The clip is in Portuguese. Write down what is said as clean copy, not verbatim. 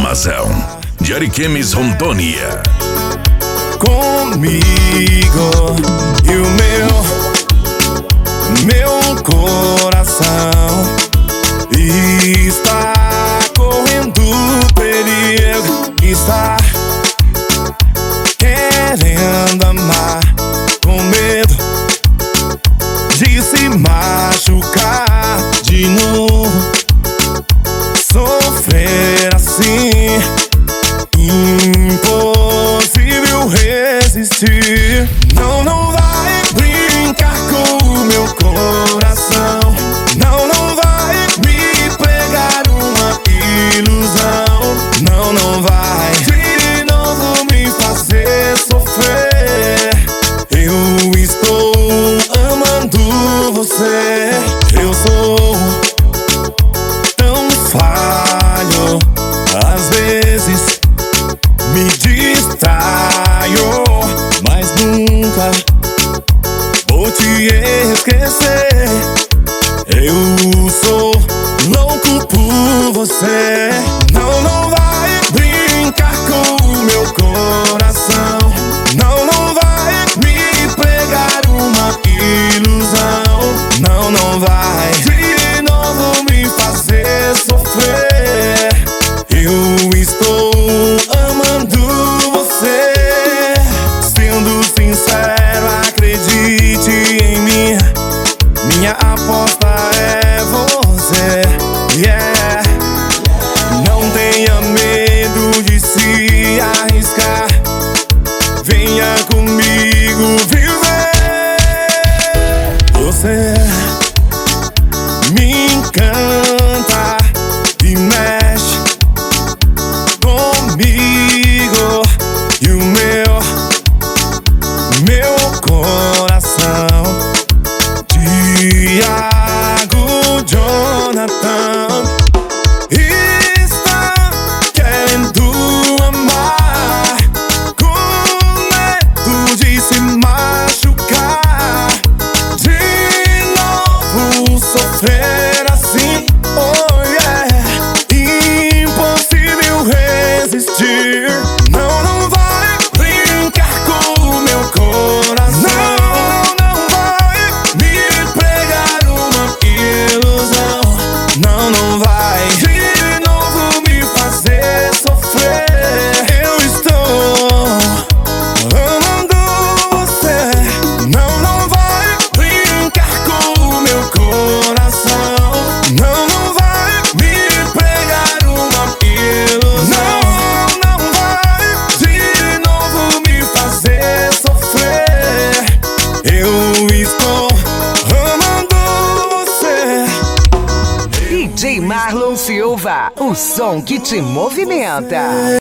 Amazon de Ariquemes, Rondônia. Comigo e o meu coração está correndo perigo, está querendo amar com medo de se machucar de novo, sofrer assim, impossível resistir. Não, não vai brincar com o meu coração. Não, não vai me pregar uma ilusão. Não, não vai de novo me fazer sofrer. Eu estou amando você. Eu sou tão falho, às vezes me distraio, mas nunca vou te esquecer. Eu sou louco por você. Não, não vai brincar com o meu coração. Não, não vai me pregar uma ilusão. Não, não vai de novo me fazer sofrer. Eu estou amando você. Sendo sincero, acredite em mim. Minha aposta é você, yeah. Não tenha medo de se arriscar. Venha comigo viver. Você me encanta e mexe comigo e o meu coração. Tiago Jonathan está querendo amar com medo de se machucar, de novo sofrer assim, oh yeah. Impossível resistir. Não, não vai brincar com o meu coração. Não vai me pregar uma ilusão. Não, não vai de novo me fazer sofrer. Eu estou amando você. Não, não vai brincar com o meu coração. Não, não vai me pregar uma ilusão. Não, não vai de novo me fazer sofrer. Eu estou amando você. DJ Marlon Silva, o som que te movimenta.